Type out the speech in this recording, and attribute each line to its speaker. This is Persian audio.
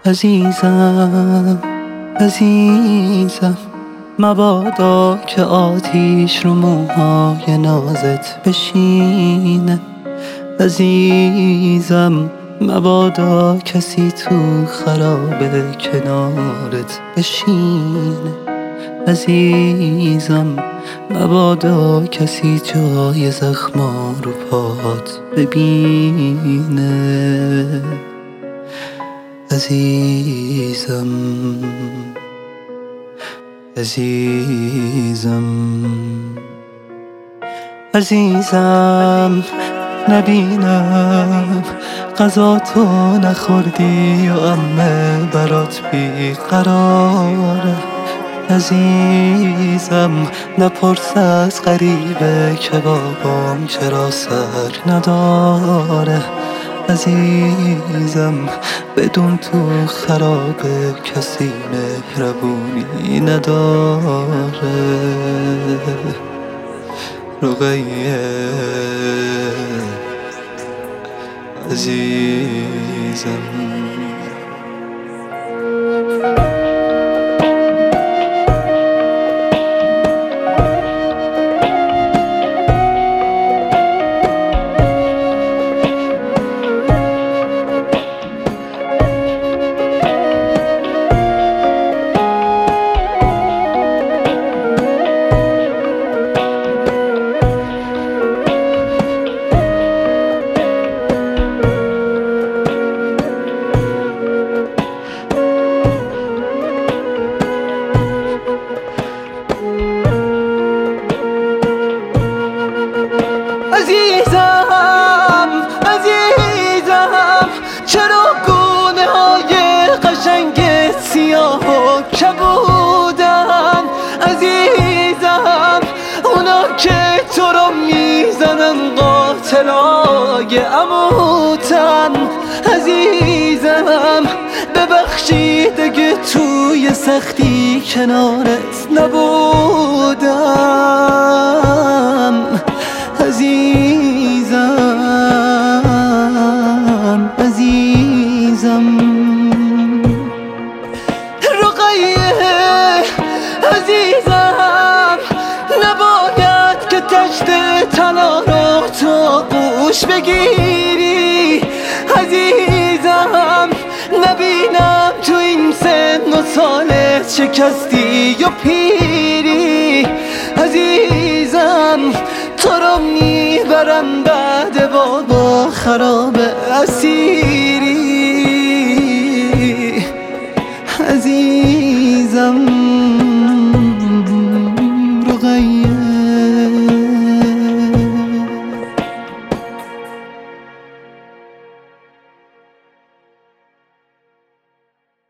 Speaker 1: عزیزم عزیزم، مبادا که آتیش رو موهای نازت بشینه. عزیزم مبادا کسی تو خرابه کنارت بشینه. عزیزم مبادا کسی جای زخما رو پات ببینه. عزیزم عزیزم عزیزم، نبینم غذا تو نخوردی و عمه برات بیقراره. عزیزم نپرس از غریبه که بابام چرا سر نداره. عزیزم بدون تو خرابه کسی مهربونی نداره. رقیه عزیزم، عزیزم عزیزم، چرا گونه های قشنگ سیاه و کبودن؟ عزیزم اونا که تو رو میزنن قاتلای عموتن. عزیزم ببخشید اگه توی سختی کنارت نبودم. عزیزم عزیزم، رقیه عزیزم، نباید که تشت طلا رو تو گوش بگیری. عزیزم نبینم تو این سن و سالت شکستی یا پیری. عزیزم تو رو میبرم بعد بابا خراب اسیر.